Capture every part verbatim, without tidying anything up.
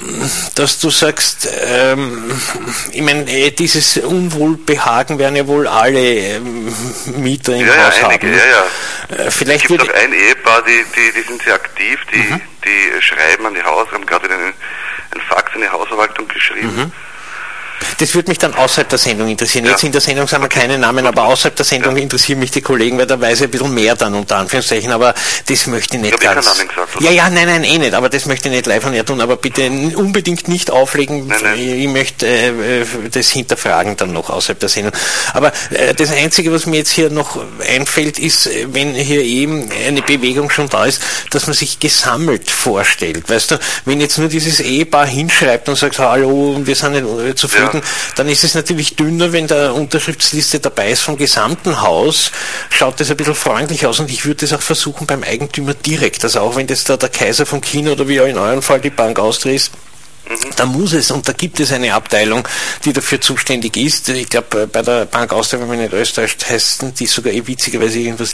dass du sagst, ähm, ich meine, dieses Unwohlbehagen werden ja wohl alle ähm, Mieter im ja, Haus ja, einige, haben. Ja, ja. Äh, vielleicht es gibt würde auch ein Ehepaar, die, die, die sind sehr aktiv, die, mhm. die schreiben an die Haus, haben gerade einen, einen Fax an die Hausverwaltung geschrieben. Mhm. Das würde mich dann außerhalb der Sendung interessieren. Ja. Jetzt in der Sendung sagen wir keine Namen, aber außerhalb der Sendung ja. interessieren mich die Kollegen, weil da weiß ich ein bisschen mehr dann unter Anführungszeichen, aber das möchte ich nicht ich ganz... Namen gesagt, oder? Ja, ja, nein, nein, eh nicht, aber das möchte ich nicht live on air tun, aber bitte unbedingt nicht auflegen. Nein, nein. Ich, ich möchte äh, das hinterfragen dann noch außerhalb der Sendung. Aber äh, das Einzige, was mir jetzt hier noch einfällt, ist, wenn hier eben eine Bewegung schon da ist, dass man sich gesammelt vorstellt. Weißt du, wenn jetzt nur dieses Ehepaar hinschreibt und sagt, hallo, wir sind nicht zufrieden, ja. dann ist es natürlich dünner, wenn der Unterschriftsliste dabei ist vom gesamten Haus, schaut das ein bisschen freundlich aus und ich würde das auch versuchen beim Eigentümer direkt, also auch wenn das da der Kaiser von China oder wie auch in eurem Fall die Bank Austria ist, da muss es, und da gibt es eine Abteilung, die dafür zuständig ist. Ich glaube, bei der Bank Austria, wenn man nicht alles täuscht, heißen die sogar eh witzigerweise irgendwas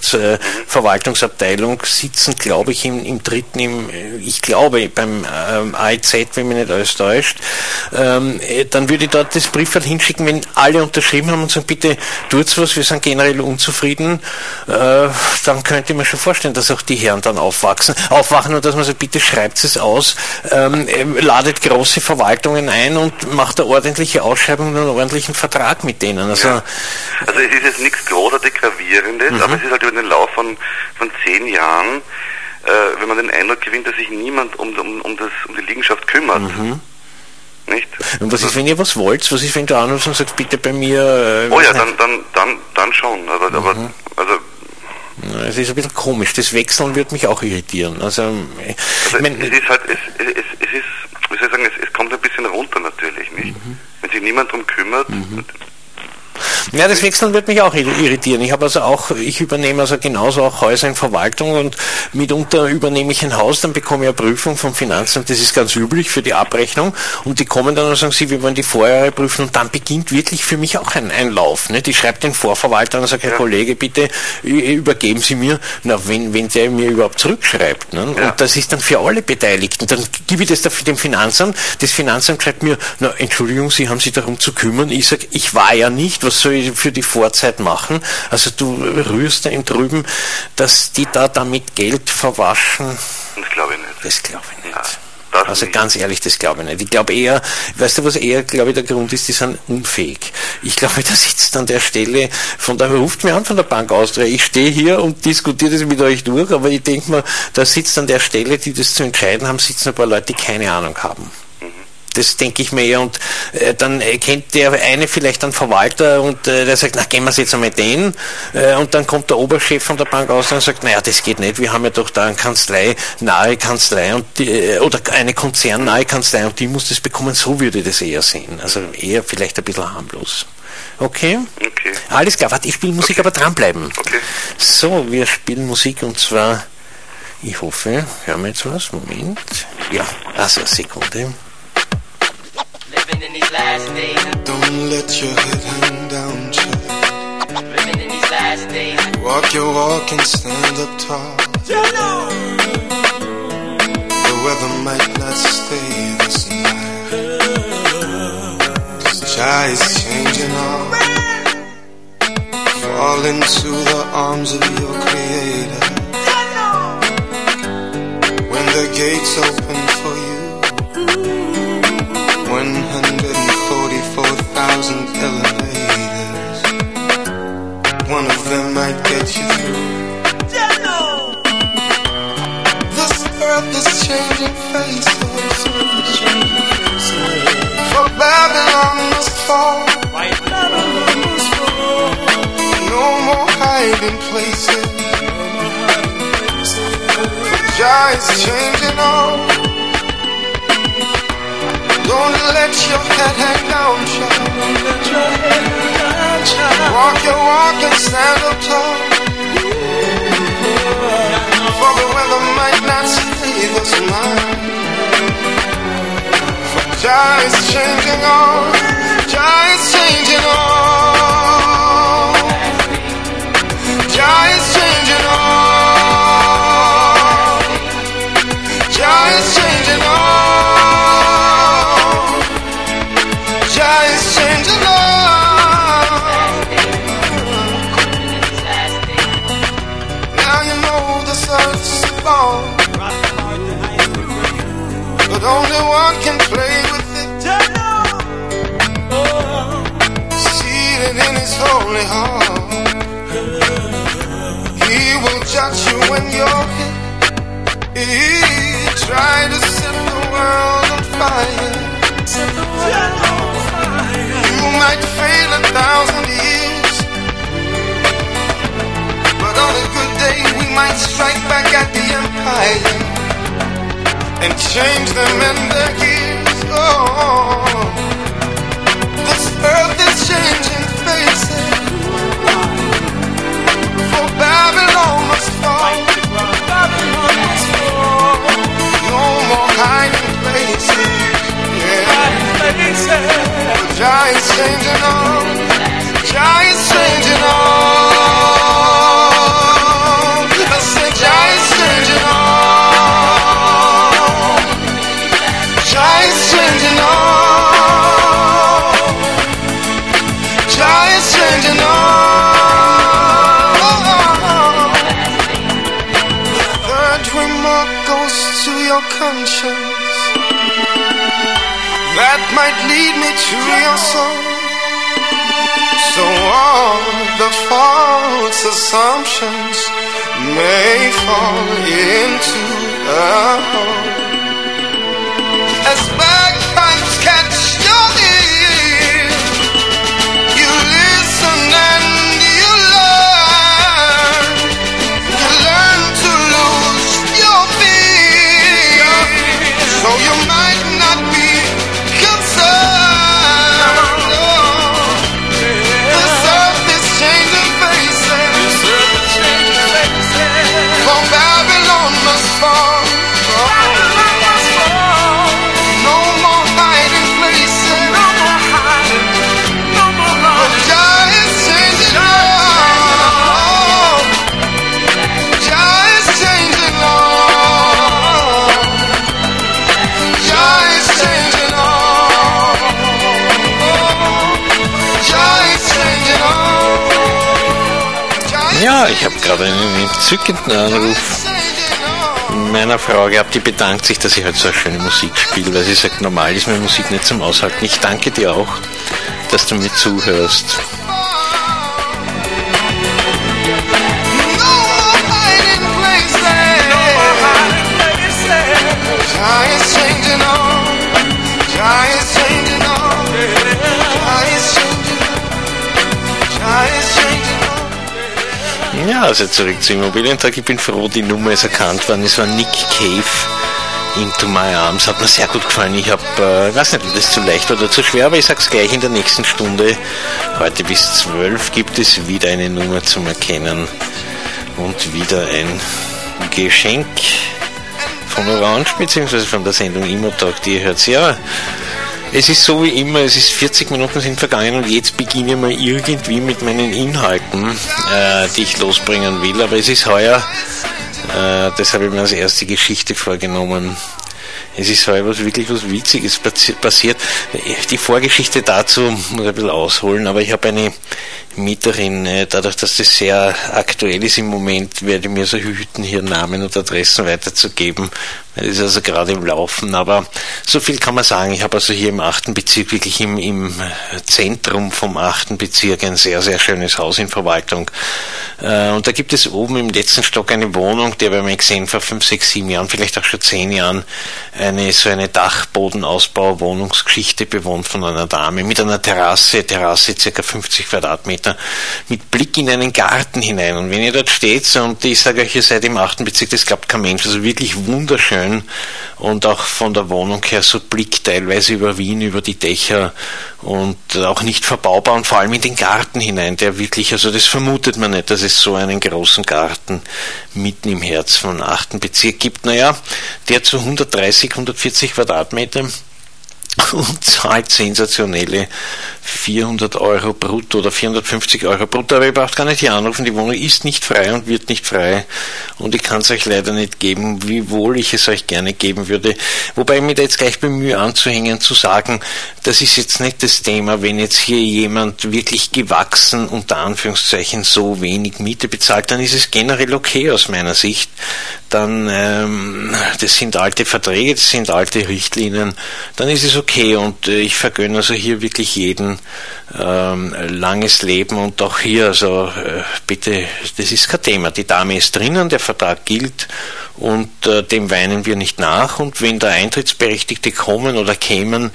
Liegenschaftsverwaltungsabteilung, sitzen, glaube ich, im, im dritten, im, ich glaube, beim ähm, A E Z, wenn man nicht alles täuscht. Ähm, dann würde ich dort das Briefwahl hinschicken, wenn alle unterschrieben haben und sagen, bitte tut's was, wir sind generell unzufrieden, äh, dann könnte man schon vorstellen, dass auch die Herren dann aufwachsen, aufwachen und dass man sagt, bitte schreibt es aus, ähm, ladet große Verwaltungen ein und macht eine ordentliche Ausschreibung und einen ordentlichen Vertrag mit denen. Also, ja. also es ist jetzt nichts großartig Gravierendes, mhm. aber es ist halt über den Lauf von, von zehn Jahren, äh, wenn man den Eindruck gewinnt, dass sich niemand um, um, um, das, um die Liegenschaft kümmert. Mhm. Nicht? Und was ist, wenn ihr was wollt? Was ist, wenn du anrufst und sagst, bitte bei mir... Äh, oh ja, dann, dann, dann, dann schon. Aber, mhm. aber, also, es ist ein bisschen komisch. Das Wechseln wird mich auch irritieren. Also, also ich mein, es ist halt, es, es, es ist, wie soll ich sagen, es, es kommt ein bisschen runter natürlich, nicht? Mhm. Wenn sich niemand drum kümmert. Mhm. Ja, das Wechseln wird mich auch irritieren. Ich habe also auch, ich übernehme also genauso auch Häuser in Verwaltung und mitunter übernehme ich ein Haus, dann bekomme ich eine Prüfung vom Finanzamt, das ist ganz üblich für die Abrechnung und die kommen dann und sagen, sie, wir wollen die Vorjahre prüfen und dann beginnt wirklich für mich auch ein, ein Lauf. Ne? Ich schreibe den Vorverwalter und sage, Herr ja. Kollege, bitte übergeben Sie mir, na, wenn, wenn der mir überhaupt zurückschreibt. Ne? Ja. Und das ist dann für alle Beteiligten. Dann gebe ich das dem Finanzamt, das Finanzamt schreibt mir, na, Entschuldigung, Sie haben sich darum zu kümmern. Ich sage, ich war ja nicht, was soll ich für die Vorzeit machen? Also du rührst da im Trüben, dass die da damit Geld verwaschen. Das glaube ich nicht. Das glaube ich nicht. Ja, also nicht. Ganz ehrlich, das glaube ich nicht. Ich glaube eher, weißt du, was eher, glaube ich, der Grund ist, die sind unfähig. Ich glaube, da sitzt an der Stelle, von der ruft mir an von der Bank Austria, ich stehe hier und diskutiere das mit euch durch, aber ich denke mal, da sitzt an der Stelle, die das zu entscheiden haben, sitzen ein paar Leute, die keine Ahnung haben. Das denke ich mir eher und äh, dann äh, kennt der eine vielleicht einen Verwalter und äh, der sagt, na gehen wir jetzt einmal den äh, und dann kommt der Oberchef von der Bank aus und sagt, naja, das geht nicht, wir haben ja doch da eine Kanzlei, nahe Kanzlei und die, äh, oder eine konzernnahe Kanzlei und die muss das bekommen, so würde ich das eher sehen. Also eher vielleicht ein bisschen harmlos. Okay? Okay. Alles klar, warte, ich spiele Musik, okay. aber dranbleiben. Okay. So, wir spielen Musik und zwar, ich hoffe, hören wir jetzt was, Moment. Ja, also Sekunde. Living in these last days. Don't let your head hang down, child. Living in these last days. Walk your walk and stand up tall. The weather might not stay this night. The sky is changing all. Fall into the arms of your creator. When the gates open for you, one hundred forty-four thousand elevators. One of them might get you through. This earth is changing faces. For Babylon must fall. No more hiding places. For Jah is changing all. Don't let your head hang down, child. Don't let your head hang down, child. Walk your walk and stand up tall. For the weather might not stay the same. For Jah is changing all. Jah is changing all. Jah is changing all. Jah is changing all. only one can play with it. Seated in his holy hall, he will judge you when you're hit. He tried to set the world on fire. You might fail a thousand years, but on a good day we might strike back at the empire and change them and their gears. Oh, this earth is changing faces, for Babylon must fall. No more hiding places. Jah is changing all. Jah is changing all. I said Jah is changing all. Jah is changing all. Jah is changing all. The third remark goes to your conscience. That might lead me to your soul. So all the false assumptions may fall into a hole. As bagpipes catch your ear, you listen and you learn. You learn to lose your fear. So you might not be Ja, ich habe gerade einen entzückenden Anruf meiner Frau gehabt, die bedankt sich, dass ich heute so eine schöne Musik spiele, weil sie sagt, normal ist meine Musik nicht zum Aushalten. Ich danke dir auch, dass du mir zuhörst. Ja, also zurück zum Immobilientag. Ich bin froh, die Nummer ist erkannt worden. Es war Nick Cave, Into My Arms. Hat mir sehr gut gefallen. Ich habe, äh, weiß nicht, ob das zu leicht oder zu schwer, aber ich sag's gleich in der nächsten Stunde. Heute bis zwölf gibt es wieder eine Nummer zum Erkennen und wieder ein Geschenk von Orange, beziehungsweise von der Sendung Immotag, die ihr hört. Ja, es ist so wie immer, es ist vierzig Minuten sind vergangen und jetzt beginne ich mal irgendwie mit meinen Inhalten, äh, die ich losbringen will, aber es ist heuer, äh, das habe ich mir als erste Geschichte vorgenommen, es ist heuer was wirklich was Witziges passiert. Die Vorgeschichte dazu muss ich ein bisschen ausholen, aber ich habe eine Mieterin, dadurch, dass das sehr aktuell ist im Moment, werde ich mir so hüten, hier Namen und Adressen weiterzugeben, weil das ist also gerade im Laufen, aber so viel kann man sagen. Ich habe also hier im achten Bezirk, wirklich im, im Zentrum vom achten Bezirk, ein sehr, sehr schönes Haus in Verwaltung. Und da gibt es oben im letzten Stock eine Wohnung, die habe ich mal gesehen vor fünf, sechs, sieben Jahren, vielleicht auch schon zehn Jahren, eine so eine Dachbodenausbau-Wohnungsgeschichte bewohnt von einer Dame mit einer Terrasse, Terrasse ca. fünfzig Quadratmeter, mit Blick in einen Garten hinein. Und wenn ihr dort steht, und ich sage euch, ihr seid im achten Bezirk, das glaubt kein Mensch, also wirklich wunderschön und auch von der Wohnung her so Blick teilweise über Wien, über die Dächer und auch nicht verbaubar und vor allem in den Garten hinein, der wirklich, also das vermutet man nicht, dass es so einen großen Garten mitten im Herz von achten Bezirk gibt. Naja, der zu hundertdreißig, hundertvierzig Quadratmeter und zahlt sensationelle vierhundert Euro brutto oder vierhundertfünfzig Euro brutto, aber ihr braucht gar nicht hier anrufen, die Wohnung ist nicht frei und wird nicht frei und ich kann es euch leider nicht geben, wiewohl ich es euch gerne geben würde, wobei ich mich da jetzt gleich bemühe anzuhängen, zu sagen, das ist jetzt nicht das Thema, wenn jetzt hier jemand wirklich gewachsen, unter Anführungszeichen, so wenig Miete bezahlt, dann ist es generell okay aus meiner Sicht. Dann, ähm, das sind alte Verträge, das sind alte Richtlinien, dann ist es okay und äh, ich vergönne also hier wirklich jeden ähm, langes Leben und auch hier, also äh, bitte, das ist kein Thema, die Dame ist drinnen, der Vertrag gilt und äh, dem weinen wir nicht nach und wenn da Eintrittsberechtigte kommen oder kämen,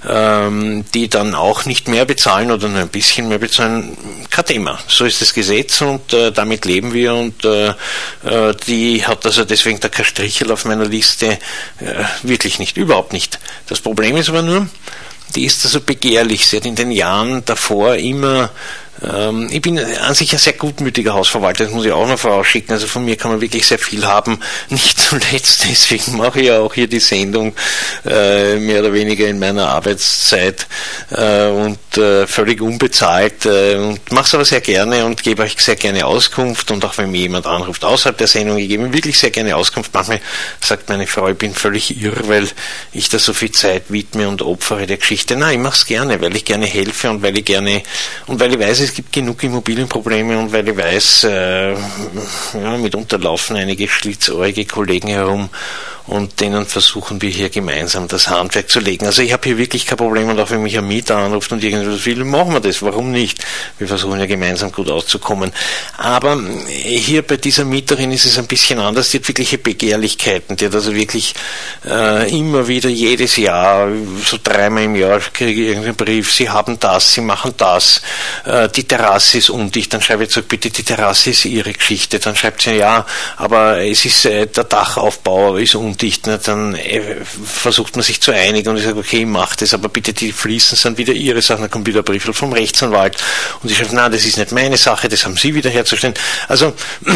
ähm, die dann auch nicht mehr bezahlen oder nur ein bisschen mehr bezahlen, kein Thema. So ist das Gesetz und äh, damit leben wir und äh, äh, die hat also deswegen da kein Strichel auf meiner Liste, äh, wirklich nicht, überhaupt nicht. Das Problem ist aber nur, die ist also begehrlich. Sie hat in den Jahren davor immer, ähm, ich bin an sich ein sehr gutmütiger Hausverwalter, das muss ich auch noch vorausschicken, also von mir kann man wirklich sehr viel haben, nicht zuletzt, deswegen mache ich ja auch hier die Sendung äh, mehr oder weniger in meiner Arbeitszeit äh, und äh, völlig unbezahlt äh, und mache es aber sehr gerne und gebe euch sehr gerne Auskunft und auch wenn mir jemand anruft außerhalb der Sendung, ich gebe mir wirklich sehr gerne Auskunft. Manchmal sagt meine Frau, ich bin völlig irre, weil ich da so viel Zeit widme und opfere der Geschichte. Nein, ich mache es gerne, weil ich gerne helfe und weil ich gerne und weil ich weiß, es gibt genug Immobilienprobleme und weil ich weiß, äh, ja, mitunter laufen einige schlitzohrige Kollegen herum und denen versuchen wir hier gemeinsam das Handwerk zu legen. Also ich habe hier wirklich kein Problem und auch wenn mich ein Mieter anruft und irgendwas will, machen wir das. Warum nicht? Wir versuchen ja gemeinsam gut auszukommen. Aber hier bei dieser Mieterin ist es ein bisschen anders. Die hat wirkliche Begehrlichkeiten. Die hat also wirklich äh, immer wieder jedes Jahr, so dreimal im Jahr kriege ich irgendeinen Brief, sie haben das, sie machen das, äh, die Terrasse ist undicht. Dann schreibe ich zurück, bitte, die Terrasse ist ihre Geschichte. Dann schreibt sie, ja, aber es ist äh, der Dachaufbau ist undicht. Dann äh, versucht man sich zu einigen und ich sage, okay, ich mache das, aber bitte die Fliesen sind wieder ihre Sachen, dann kommt wieder ein Brief vom Rechtsanwalt und ich sage, nein, das ist nicht meine Sache, das haben Sie wieder herzustellen. Also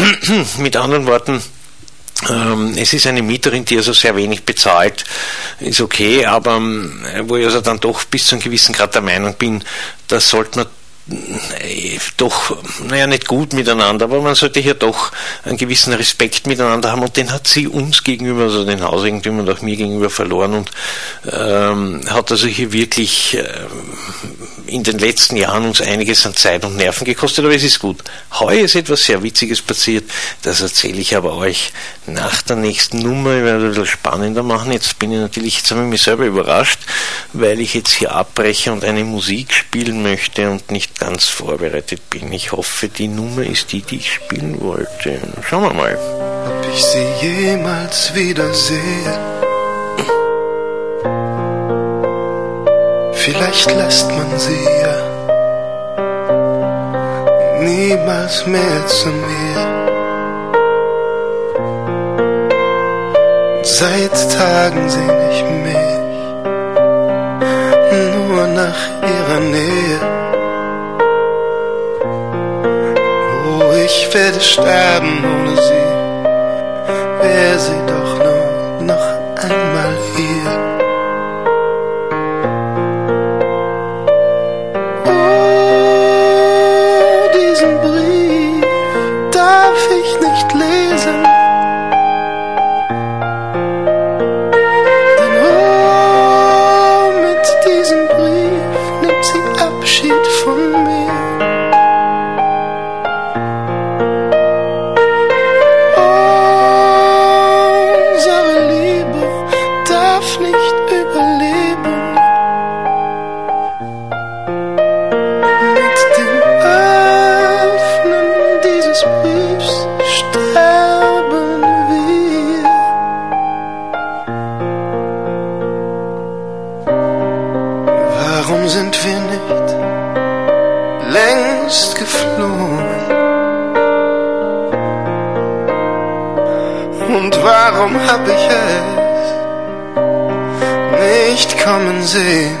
mit anderen Worten, ähm, es ist eine Mieterin, die also sehr wenig bezahlt, ist okay, aber äh, wo ich also dann doch bis zu einem gewissen Grad der Meinung bin, da sollte man doch, naja, nicht gut miteinander, aber man sollte hier doch einen gewissen Respekt miteinander haben und den hat sie uns gegenüber, also den Hauseigentümern und auch mir gegenüber verloren und ähm, hat also hier wirklich äh, in den letzten Jahren uns einiges an Zeit und Nerven gekostet, aber es ist gut. Heuer ist etwas sehr Witziges passiert, das erzähle ich aber euch nach der nächsten Nummer. Ich werde ein bisschen spannender machen. Jetzt bin ich natürlich, jetzt habe ich mich selber überrascht, weil ich jetzt hier abbreche und eine Musik spielen möchte und nicht ganz vorbereitet bin. Ich hoffe, die Nummer ist die, die ich spielen wollte. Schauen wir mal. Ob ich sie jemals wiedersehe? Vielleicht lässt man sie ja niemals mehr zu mir. Seit Tagen sehne ich mich nur nach ihrer Nähe. Ich werde sterben ohne sie, wäre sie doch nur noch einmal hier. Oh, diesen Brief darf ich nicht lesen, denn oh, mit diesem Brief nimmt sie Abschied von mir. Warum hab ich es nicht kommen sehen?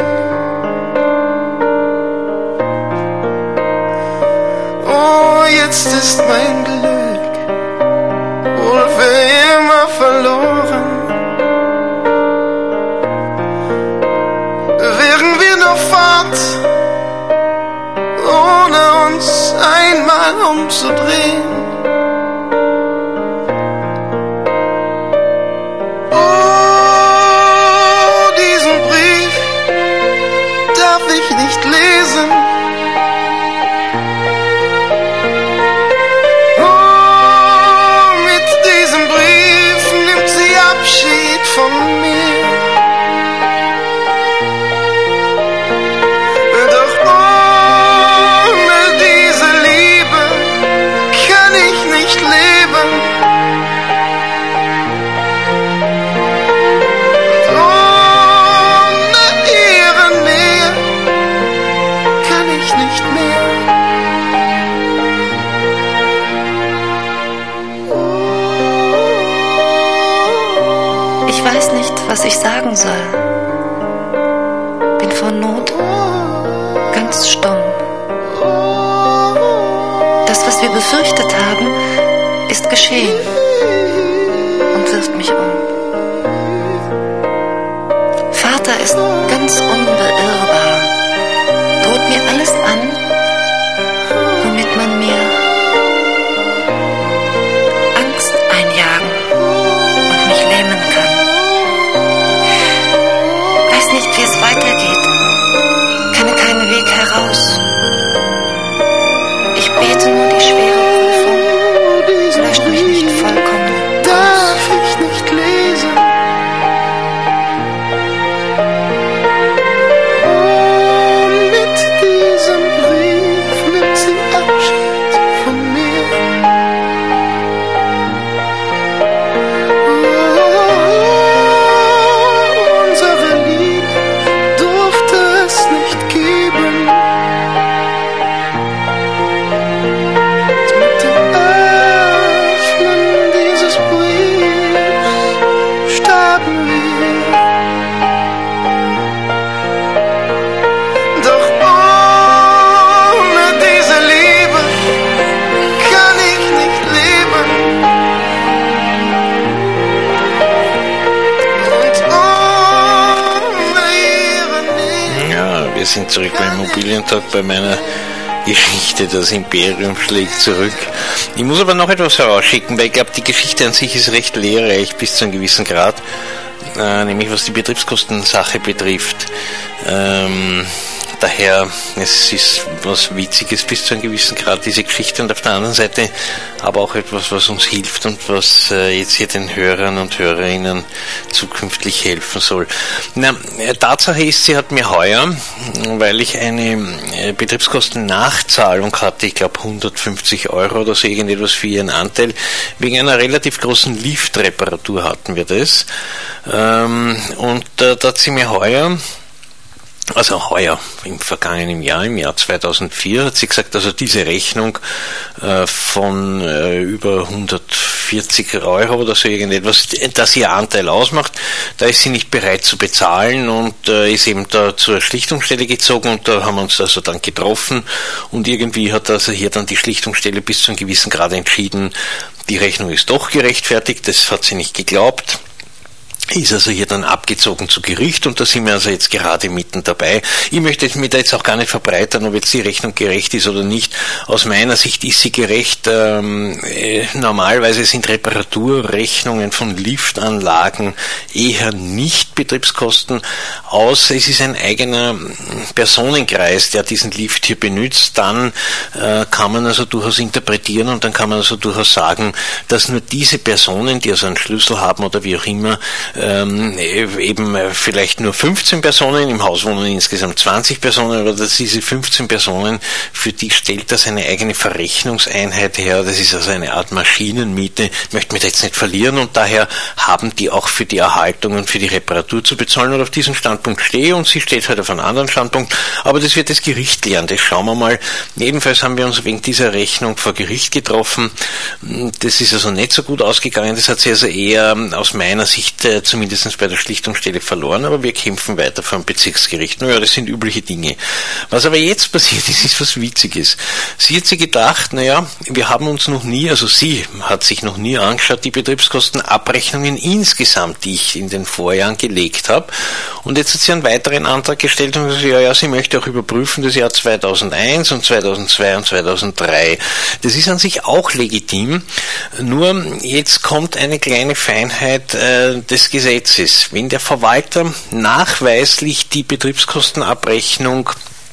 Oh, jetzt ist mein Glück wohl für immer verloren. Wären wir nur fort, ohne uns einmal umzudrehen. ich nicht lesen. Oh, mit diesem Brief nimmt sie Abschied von mir. Doch ohne diese Liebe kann ich nicht leben. Ohne ihre Nähe kann ich nicht mehr. Ich weiß nicht, was ich sagen soll. Bin vor Not ganz stumm. Das, was wir befürchtet haben, ist geschehen und wirft mich um. Vater ist ganz unbeirrbar, droht mir alles an, womit man mir Angst einjagen und mich lähmen kann. Weiß nicht, wie es weitergeht, kenne keinen Weg heraus. Ich bete nur, die schwere Prüfung löscht mich nicht vollkommen. Darf ich nicht lesen? Oh, mit diesem Brief nimmt sie Abschied von mir. Oh, unsere Liebe durfte es nicht geben. Mit dem Öffnen dieses Briefs starben wir. Doch ohne diese Liebe kann ich nicht leben. Und ohne ihre Nähe. Ja, wir sind zurück beim Immobilientag bei meiner Geschichte, das Imperium schlägt zurück. Ich muss aber noch etwas herausschicken, weil ich glaube, die Geschichte an sich ist recht lehrreich bis zu einem gewissen Grad, äh, nämlich was die Betriebskostensache betrifft. Ähm, daher, es ist was Witziges bis zu einem gewissen Grad, diese Geschichte, und auf der anderen Seite aber auch etwas, was uns hilft und was äh, jetzt hier den Hörern und Hörerinnen zukünftig helfen soll. Na, äh, Tatsache ist, sie hat mir heuer, weil ich eine äh, Betriebskostennachzahlung hatte, ich glaube hundertfünfzig Euro oder so, irgendetwas für ihren Anteil, wegen einer relativ großen Liftreparatur hatten wir das. Ähm, und äh, da hat sie mir heuer, also heuer, im vergangenen Jahr, im Jahr zweitausendvier, hat sie gesagt, also diese Rechnung äh, von äh, über hundertvierzig Euro oder so irgendetwas, das ihr Anteil ausmacht, da ist sie nicht bereit zu bezahlen und äh, ist eben da zur Schlichtungsstelle gezogen, und da haben wir uns also dann getroffen, und irgendwie hat also hier dann die Schlichtungsstelle bis zu einem gewissen Grad entschieden, die Rechnung ist doch gerechtfertigt, das hat sie nicht geglaubt. Ist also hier dann abgezogen zu Gericht, und da sind wir also jetzt gerade mitten dabei. Ich möchte mich da jetzt auch gar nicht verbreitern, ob jetzt die Rechnung gerecht ist oder nicht. Aus meiner Sicht ist sie gerecht. Ähm, äh, normalerweise sind Reparaturrechnungen von Liftanlagen eher nicht Betriebskosten, außer es ist ein eigener Personenkreis, der diesen Lift hier benutzt. Dann äh, kann man also durchaus interpretieren, und dann kann man also durchaus sagen, dass nur diese Personen, die also einen Schlüssel haben oder wie auch immer, Ähm, eben vielleicht nur fünfzehn Personen, im Haus wohnen insgesamt zwanzig Personen, aber dass diese fünfzehn Personen, für die stellt das eine eigene Verrechnungseinheit her, das ist also eine Art Maschinenmiete, möchte mich da jetzt nicht verlieren, und daher haben die auch für die Erhaltung und für die Reparatur zu bezahlen, und auf diesen Standpunkt stehe, und sie steht halt auf einem anderen Standpunkt, aber das wird das Gericht klären, das schauen wir mal. Jedenfalls haben wir uns wegen dieser Rechnung vor Gericht getroffen, das ist also nicht so gut ausgegangen, das hat sie also eher aus meiner Sicht äh, zumindest bei der Schlichtungsstelle verloren, aber wir kämpfen weiter vor dem Bezirksgericht. Naja, das sind übliche Dinge. Was aber jetzt passiert ist, ist was Witziges. Sie hat sich gedacht, naja, wir haben uns noch nie, also sie hat sich noch nie angeschaut, die Betriebskostenabrechnungen insgesamt, die ich in den Vorjahren gelegt habe. Und jetzt hat sie einen weiteren Antrag gestellt und gesagt, ja, ja, sie möchte auch überprüfen das Jahr zweitausendeins und zweitausendzwei und zweitausenddrei. Das ist an sich auch legitim, nur jetzt kommt eine kleine Feinheit, äh, das Gesetz ist, wenn der Verwalter nachweislich die Betriebskostenabrechnung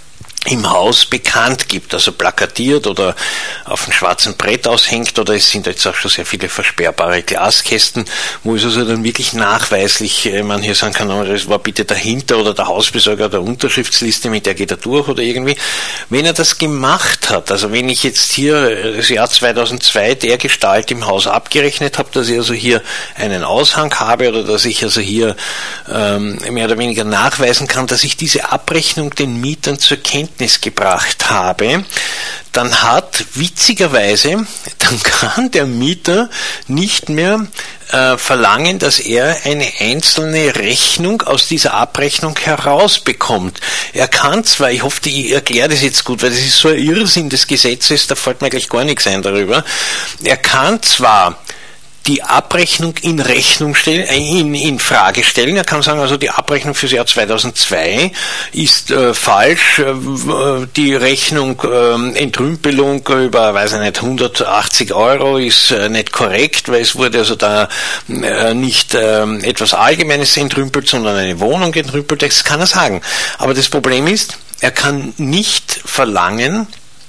im Haus bekannt gibt, also plakatiert oder auf einem schwarzen Brett aushängt, oder es sind jetzt auch schon sehr viele versperrbare Glaskästen, wo es also dann wirklich nachweislich, man hier sagen kann, das war bitte dahinter oder der Hausbesorger der Unterschriftsliste, mit der geht er durch oder irgendwie. Wenn er das gemacht hat, also wenn ich jetzt hier das Jahr zweitausendzwei der Gestalt im Haus abgerechnet habe, dass ich also hier einen Aushang habe oder dass ich also hier ähm, mehr oder weniger nachweisen kann, dass ich diese Abrechnung den Mietern zur Kenntnis gebracht habe, dann hat witzigerweise, dann kann der Mieter nicht mehr äh, verlangen, dass er eine einzelne Rechnung aus dieser Abrechnung herausbekommt. Er kann zwar, ich hoffe, ich erkläre das jetzt gut, weil das ist so ein Irrsinn des Gesetzes, da fällt mir gleich gar nichts ein darüber. Er kann zwar die Abrechnung in Rechnung stellen, in, in Frage stellen. Er kann sagen, also die Abrechnung fürs Jahr zweitausendzwei ist äh, falsch. Äh, die Rechnung äh, Entrümpelung über, weiß ich nicht, hundertachtzig Euro ist äh, nicht korrekt, weil es wurde also da äh, nicht äh, etwas Allgemeines entrümpelt, sondern eine Wohnung entrümpelt. Das kann er sagen. Aber das Problem ist, er kann nicht verlangen,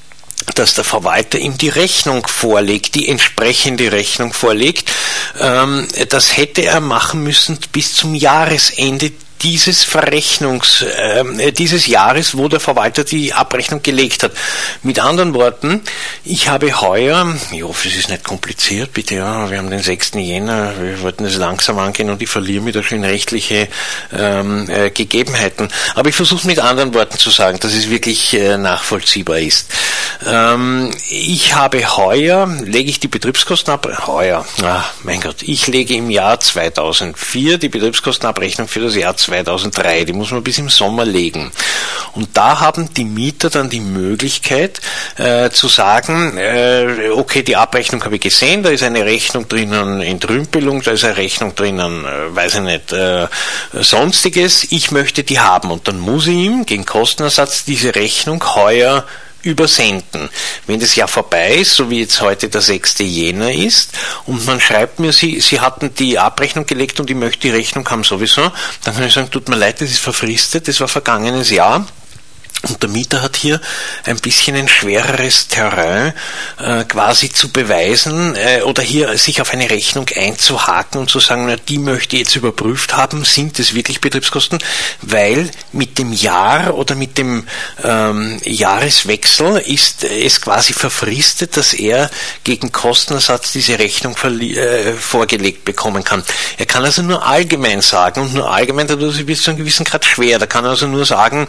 dass der Verwalter ihm die Rechnung vorlegt, die entsprechende Rechnung vorlegt. Ähm, das hätte er machen müssen bis zum Jahresende dieses Verrechnungs, äh, dieses Jahres, wo der Verwalter die Abrechnung gelegt hat. Mit anderen Worten, ich habe heuer, ich hoffe, es ist nicht kompliziert, bitte, ja, wir haben den sechsten Jänner, wir wollten es langsam angehen und ich verliere mir da schon rechtliche ähm, äh, Gegebenheiten. Aber ich versuche mit anderen Worten zu sagen, dass es wirklich äh, nachvollziehbar ist. Ähm, ich habe heuer, lege ich die Betriebskostenabrechnung, heuer, ah, mein Gott, ich lege im Jahr zweitausendvier die Betriebskostenabrechnung für das Jahr zweitausenddrei, die muss man bis im Sommer legen. Und da haben die Mieter dann die Möglichkeit äh, zu sagen, äh, okay, die Abrechnung habe ich gesehen, da ist eine Rechnung drinnen Entrümpelung, da ist eine Rechnung drinnen, äh, weiß ich nicht, äh, sonstiges, ich möchte die haben. Und dann muss ich ihm gegen Kostenersatz diese Rechnung heuer übersenden. Wenn das Jahr vorbei ist, so wie jetzt heute der sechste Jänner ist, und man schreibt mir, Sie, Sie hatten die Abrechnung gelegt und ich möchte die Rechnung haben sowieso, dann kann ich sagen, tut mir leid, das ist verfristet, das war vergangenes Jahr. Und der Mieter hat hier ein bisschen ein schwereres Terrain, äh, quasi zu beweisen äh, oder hier sich auf eine Rechnung einzuhaken und zu sagen, na, die möchte ich jetzt überprüft haben, sind es wirklich Betriebskosten, weil mit dem Jahr oder mit dem ähm, Jahreswechsel ist es quasi verfristet, dass er gegen Kostenersatz diese Rechnung verli- äh, vorgelegt bekommen kann. Er kann also nur allgemein sagen, und nur allgemein, da tut es bis zu einem gewissen Grad schwer, da kann er also nur sagen,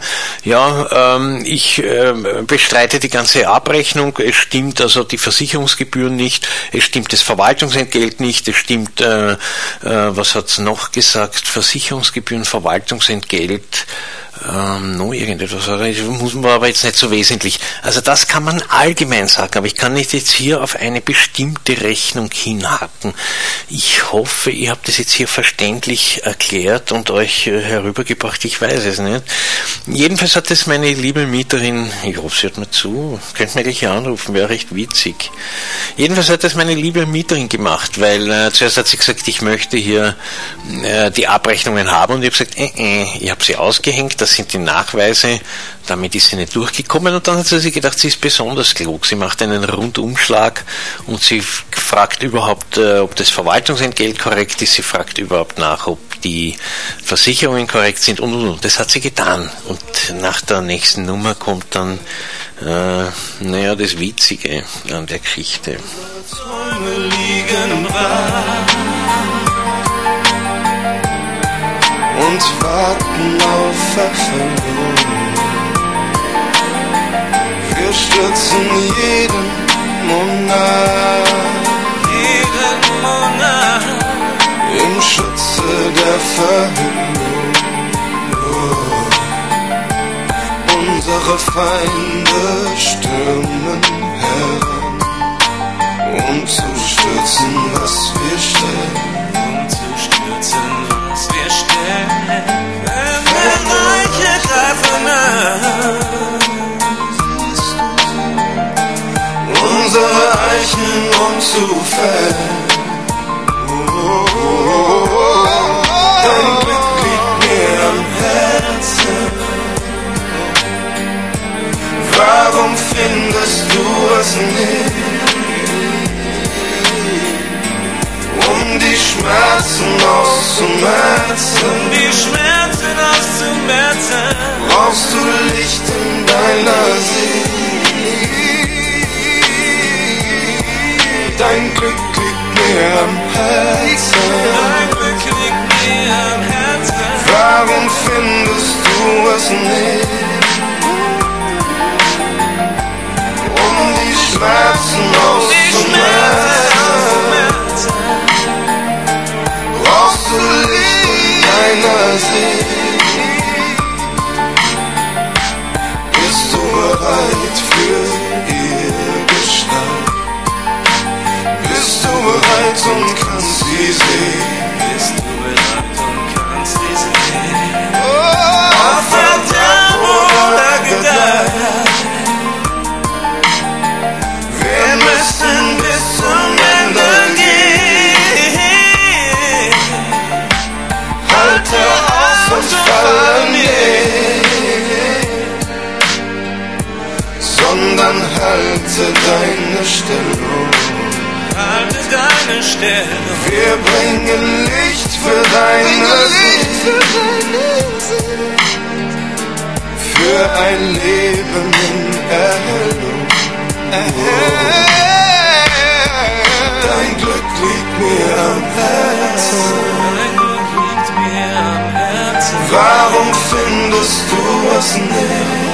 ja, ich äh, bestreite die ganze Abrechnung, es stimmt also die Versicherungsgebühren nicht, es stimmt das Verwaltungsentgelt nicht, es stimmt, äh, äh, was hat es noch gesagt, Versicherungsgebühren, Verwaltungsentgelt, ähm, noch irgendetwas, das muss man aber jetzt nicht so wesentlich. Also das kann man allgemein sagen, aber ich kann nicht jetzt hier auf eine bestimmte Rechnung hinhaken. Ich hoffe, ihr habt das jetzt hier verständlich erklärt und euch äh, herübergebracht, ich weiß es nicht. Jedenfalls hat es meine liebe Mieterin, ich hoffe, sie hört mir zu, könnt mir gleich hier anrufen, wäre recht witzig. Jedenfalls hat das meine liebe Mieterin gemacht, weil äh, zuerst hat sie gesagt, ich möchte hier äh, die Abrechnungen haben, und ich habe gesagt, äh, äh, ich habe sie ausgehängt, das sind die Nachweise, damit ist sie nicht durchgekommen, und dann hat sie sich gedacht, sie ist besonders klug, sie macht einen Rundumschlag und sie fragt überhaupt, äh, ob das Verwaltungsentgelt korrekt ist, sie fragt überhaupt nach, ob die Versicherungen korrekt sind und und und. Das hat sie getan, und nach der nächsten Nummer kommt dann äh, naja, das Witzige an der Geschichte. Träume liegen brach und warten auf Erfüllung. Wir stürzen jeden Monat, jeden Monat im Schutze der Verhüllung. Oh. Unsere Feinde stürmen heran, um zu stürzen, was wir stellen, um zu stürzen, was wir stellen. Wenn Reiche greifen an, unsere Eichen um zu fällen. Oh, oh, oh, oh. brauchst du Licht in deiner Seele. Dein Glück liegt mir am Herzen. Warum findest du es nicht? Um die Schmerzen auszumerzen, brauchst du Licht in deiner Seele. Bist du bereit für ihre Gestalt? Bist du bereit und kannst sie sehen? Bist du bereit und kannst sie sehen? Oh, verdammt oder gedacht. Wir müssen bis zum Ende gehen. Halte aus und fall nicht, sondern halte deine Stellung. Halte deine Stellung. Wir bringen Licht für deine Seele. Für ein Leben in Erhellung. Dein Glück liegt mir am Herzen. Warum findest du es nicht?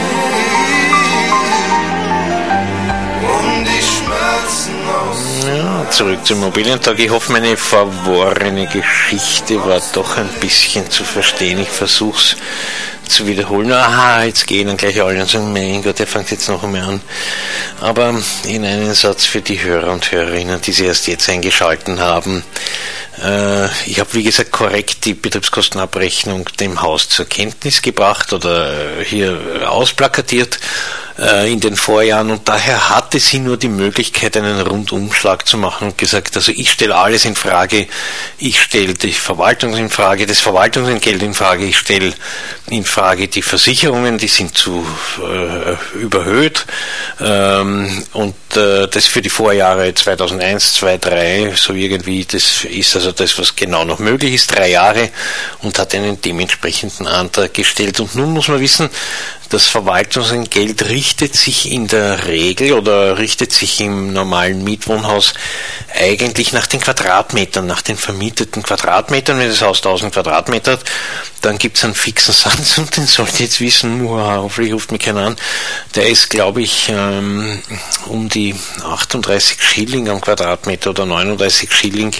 Um die Schmerzen aus. Ja, zurück zum Immobilientag. Ich hoffe, meine verworrene Geschichte war doch ein bisschen zu verstehen. Ich versuche es zu wiederholen. Aha, jetzt gehen dann gleich alle und sagen, mein Gott, der fängt jetzt noch einmal an. Aber in einen Satz für die Hörer und Hörerinnen, die sich erst jetzt eingeschalten haben. Äh, ich habe, wie gesagt, korrekt die Betriebskostenabrechnung dem Haus zur Kenntnis gebracht oder hier ausplakatiert äh, in den Vorjahren, und daher hatte sie nur die Möglichkeit, einen Rundumschlag zu machen und gesagt, also ich stelle alles in Frage, ich stelle die Verwaltung in Frage, das Verwaltungsentgelt in Frage, ich stelle in Frage die Versicherungen, die sind zu äh, überhöht, ähm, und äh, das für die Vorjahre zweitausendeins, zwei, drei, so irgendwie, das ist also das, was genau noch möglich ist, drei Jahre, und hat einen dementsprechenden Antrag gestellt. Und nun muss man wissen, das Verwaltungsentgelt richtet sich in der Regel oder richtet sich im normalen Mietwohnhaus eigentlich nach den Quadratmetern, nach den vermieteten Quadratmetern. Wenn das Haus tausend Quadratmeter hat, dann gibt es einen fixen Satz, und den sollt ihr jetzt wissen, uah, hoffentlich ruft mich keiner an, der ist, glaube ich, ähm, um die achtunddreißig Schilling am Quadratmeter oder neununddreißig Schilling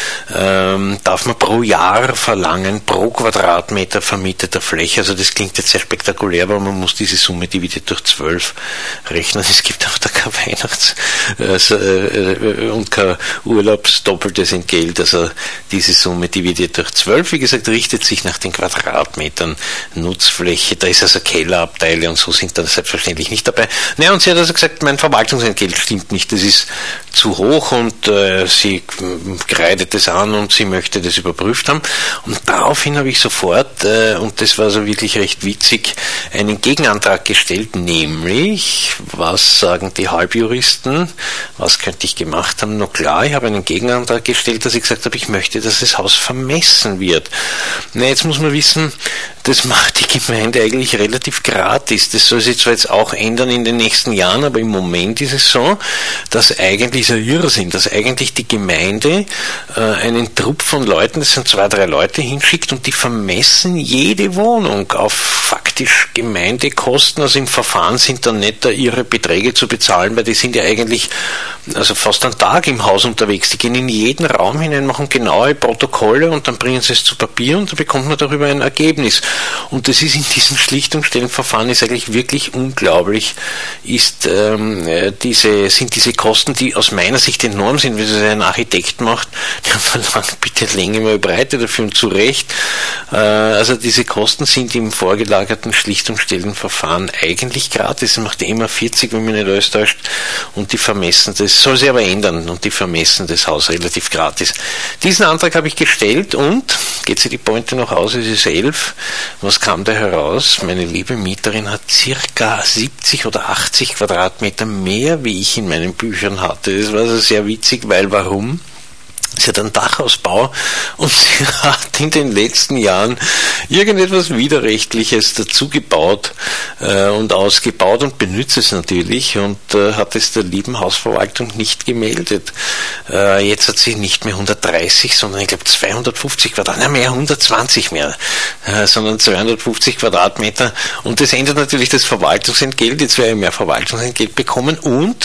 ähm, darf man pro Jahr verlangen, pro Quadratmeter vermieteter Fläche. Also das klingt jetzt sehr spektakulär, aber man muss diese Summe dividiert durch zwölf rechnen. Es gibt aber da kein Weihnachts- also, äh, und kein Urlaubsdoppeltes Entgelt. Also diese Summe dividiert durch zwölf, wie gesagt, richtet sich nach den Quadratmetern Nutzfläche. Da ist also Kellerabteile und so sind da selbstverständlich nicht dabei. Naja, und sie hat also gesagt, mein Verwaltungsentgelt stimmt nicht, das ist zu hoch, und äh, sie kreidet es an und sie möchte das überprüft haben. Und daraufhin habe ich sofort, äh, und das war so wirklich recht witzig, einen Gegenantrag gestellt, nämlich, was sagen die Halbjuristen, was könnte ich gemacht haben? Na klar, ich habe einen Gegenantrag gestellt, dass ich gesagt habe, ich möchte, dass das Haus vermessen wird. Na, jetzt muss man wissen, das macht die Gemeinde eigentlich relativ gratis. Das soll sich zwar jetzt auch ändern in den nächsten Jahren, aber im Moment ist es so, dass eigentlich so Irrsinn, dass eigentlich die Gemeinde äh, einen Trupp von Leuten, das sind zwei, drei Leute, hinschickt, und die vermessen jede Wohnung auf faktisch Gemeindekosten. Also im Verfahren sind dann nicht da ihre Beträge zu bezahlen, weil die sind ja eigentlich also fast einen Tag im Haus unterwegs. Die gehen in jeden Raum hinein, machen genaue Protokolle und dann bringen sie es zu Papier und dann bekommt man darüber ein Ergebnis. Und das ist in diesen Schlichtungsstellenverfahren ist eigentlich wirklich unglaublich, ist ähm, diese, sind diese Kosten, die aus meiner Sicht enorm sind, wenn es ein Architekt macht, der verlangt bitte Länge mal Breite dafür und zu Recht. Äh, also diese Kosten sind im vorgelagerten Schlichtungsstellenverfahren eigentlich gratis. Das macht immer vierzig, wenn mich nicht alles täuscht, und die vermessen das, soll sich aber ändern, und die vermessen das Haus relativ gratis. Diesen Antrag habe ich gestellt, und geht sich die Pointe noch aus, es ist elf. Was kam da heraus? Meine liebe Mieterin hat circa siebzig oder achtzig Quadratmeter mehr, wie ich in meinen Büchern hatte. Das war also sehr witzig, weil warum? Sie hat einen Dachausbau und sie hat in den letzten Jahren irgendetwas Widerrechtliches dazu gebaut äh, und ausgebaut und benutzt es natürlich und äh, hat es der lieben Hausverwaltung nicht gemeldet. Äh, jetzt hat sie nicht mehr hundertdreißig, sondern ich glaube zweihundertfünfzig Quadratmeter, nein, mehr hundertzwanzig mehr, äh, sondern zweihundertfünfzig Quadratmeter und das ändert natürlich das Verwaltungsentgelt, jetzt werde ich mehr Verwaltungsentgelt bekommen und